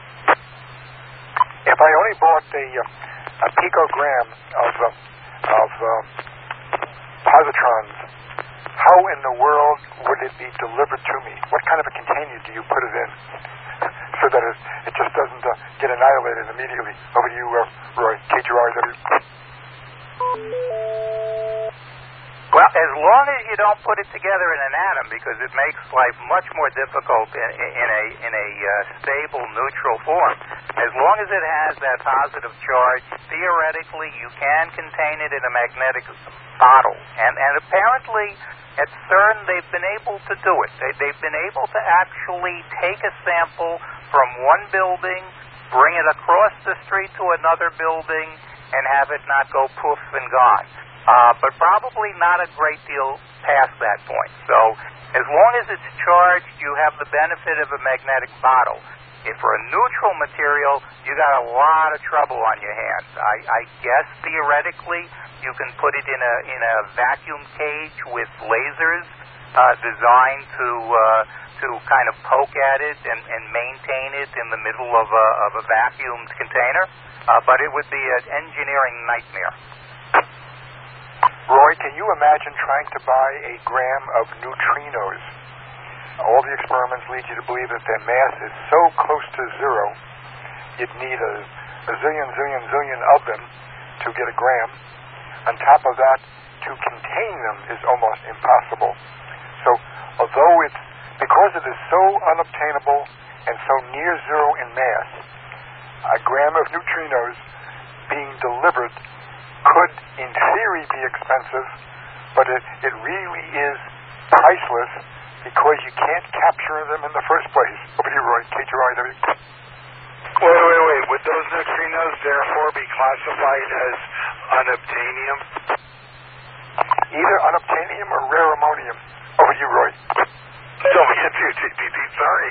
If I only bought a, uh, a picogram of... Uh, of uh, positrons, how in the world would it be delivered to me? What kind of a container do you put it in so that it, it just doesn't uh, get annihilated immediately? Over to you, uh, Roy, K G R W. Well, as long as you don't put it together in an atom, because it makes life much more difficult in, in a in a uh, stable, neutral form. As long as it has that positive charge, theoretically, you can contain it in a magnetic bottle. And and apparently, at CERN, they've been able to do it. They, they've been able to actually take a sample from one building, bring it across the street to another building, and have it not go poof and gone. Uh, but probably not a great deal past that point. So as long as it's charged, you have the benefit of a magnetic bottle. If for a neutral material, you got a lot of trouble on your hands. I, I guess theoretically you can put it in a in a vacuum cage with lasers uh, designed to uh, to kind of poke at it and, and maintain it in the middle of a, of a vacuumed container. Uh, but it would be an engineering nightmare. Roy, can you imagine trying to buy a gram of neutrinos? All the experiments lead you to believe that their mass is so close to zero, you'd need a, a zillion, zillion, zillion of them to get a gram. On top of that, to contain them is almost impossible. So, although it's, because it is so unobtainable and so near zero in mass, a gram of neutrinos being delivered could, in theory, be expensive, but it, it really is priceless because you can't capture them in the first place. Over to you, Roy, K G R W. Wait, wait, wait. Would those neutrinos therefore be classified as unobtainium? Either unobtainium or rare ammonium. Over to you, Roy. Sorry.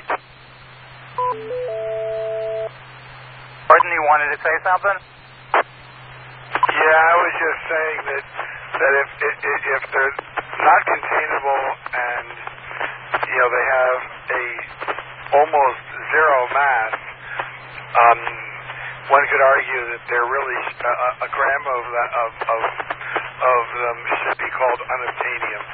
Gordon, you wanted to say something? Yeah, I was just saying that that if if, if they're not containable and you know they have a almost zero mass, um, one could argue that they're really uh, a gram of that of of of them should be called unobtainium.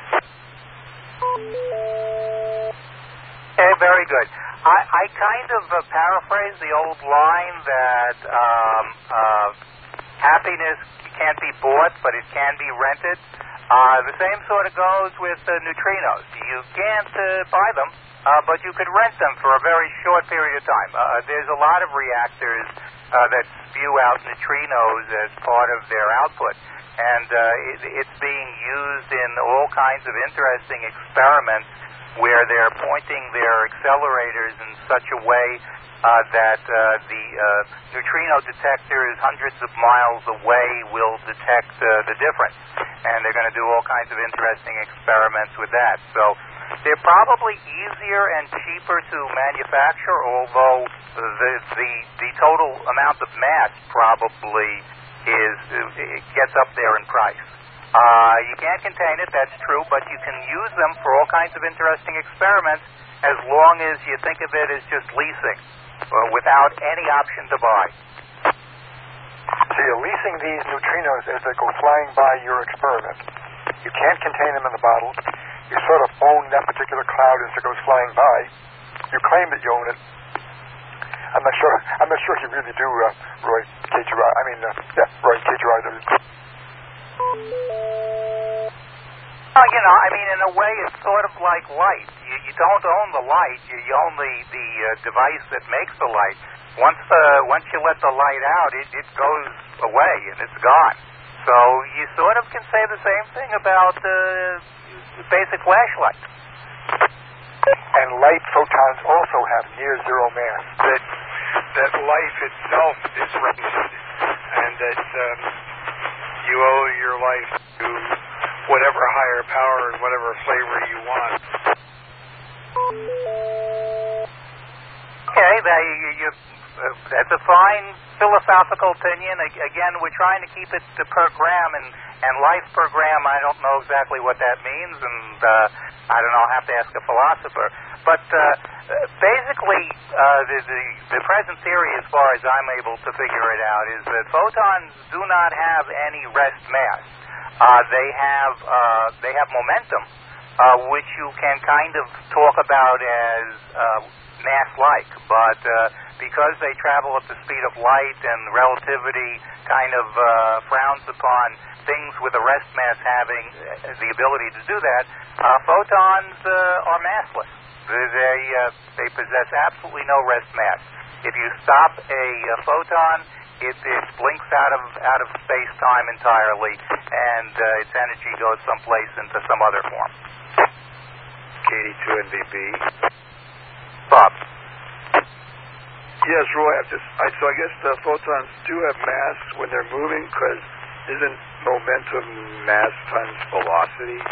Okay, very good. I, I kind of uh, paraphrase the old line that um, uh, happiness can't be bought, but it can be rented. Uh, the same sort of goes with uh, neutrinos. You can't uh, buy them, uh, but you could rent them for a very short period of time. Uh, there's a lot of reactors uh, that spew out neutrinos as part of their output, and uh, it, it's being used in all kinds of interesting experiments where they're pointing their accelerators in such a way uh, that uh, the uh, neutrino detectors hundreds of miles away will detect uh, the difference. And they're going to do all kinds of interesting experiments with that. So they're probably easier and cheaper to manufacture, although the the, the total amount of mass probably is it gets up there in price. Uh, you can't contain it, that's true, but you can use them for all kinds of interesting experiments as long as you think of it as just leasing, uh, without any option to buy. So you're leasing these neutrinos as they go flying by your experiment. You can't contain them in the bottle. You sort of own that particular cloud as it goes flying by. You claim that you own it. I'm not sure. I'm not sure you really do, uh, Roy K G R I. I mean, uh, yeah, Roy K G R I. Well, you know, I mean, in a way, it's sort of like light. You, you don't own the light. You, you own the, the uh, device that makes the light. Once the once you let the light out, it, it goes away and it's gone. So you sort of can say the same thing about uh, basic flashlights. And light photons also have near zero mass. That that life itself is rented, and that um, you owe your life to whatever higher power and whatever flavor you want. Okay, that, you, you, uh, that's a fine philosophical opinion. Again, we're trying to keep it to per gram, and, and life per gram, I don't know exactly what that means, and uh, I don't know, I'll have to ask a philosopher. But uh, basically, uh, the, the, the present theory, as far as I'm able to figure it out, is that photons do not have any rest mass. Uh, they have uh, they have momentum, uh, which you can kind of talk about as uh, mass-like, but uh, because they travel at the speed of light and relativity kind of uh, frowns upon things with a rest mass having the ability to do that, uh, photons uh, are massless. They they, uh, they possess absolutely no rest mass. If you stop a, a photon, It, it blinks out of out of space-time entirely, and uh, its energy goes someplace into some other form. K D two N V B. Bob. Yes, Roy. I just, I, so I guess the photons do have mass when they're moving, because isn't momentum mass times velocity?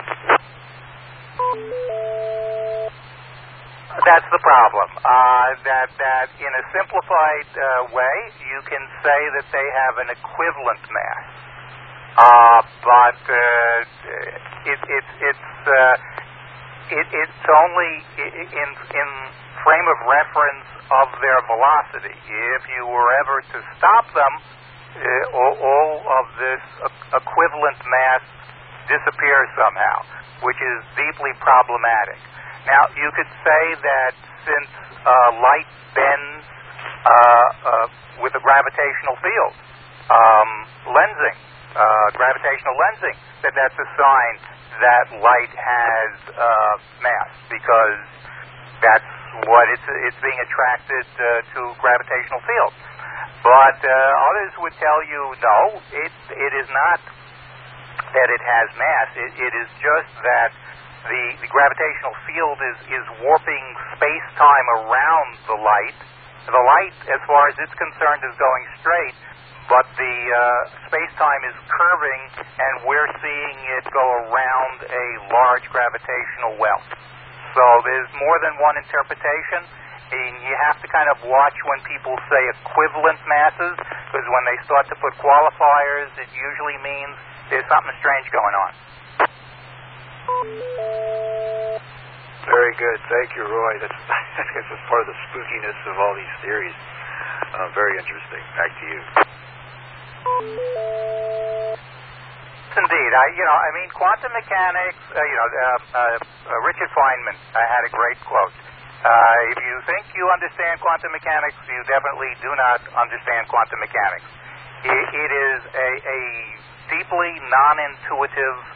That's the problem. Uh, that that in a simplified uh, way, you can say that they have an equivalent mass, uh, but uh, it, it, it's uh, it, it's only in in frame of reference of their velocity. If you were ever to stop them, uh, all, all of this equivalent mass disappears somehow, which is deeply problematic. Now, you could say that since uh, light bends uh, uh, with a gravitational field, um, lensing, uh, gravitational lensing, that that's a sign that light has uh, mass, because that's what it's it's being attracted uh, to gravitational field. But uh, others would tell you, no, it it is not that it has mass. It, it is just that The, the gravitational field is, is warping space-time around the light. The light, as far as it's concerned, is going straight, but the uh, space-time is curving, and we're seeing it go around a large gravitational well. So there's more than one interpretation, and you have to kind of watch when people say equivalent masses, because when they start to put qualifiers, it usually means there's something strange going on. Very good. Thank you, Roy. That's, I guess that's part of the spookiness of all these theories. Uh, very interesting. Back to you. Indeed, I, you know, I mean, quantum mechanics. Uh, you know, uh, uh, uh, Richard Feynman uh, had a great quote. Uh, if you think you understand quantum mechanics, you definitely do not understand quantum mechanics. It, it is a, a deeply non-intuitive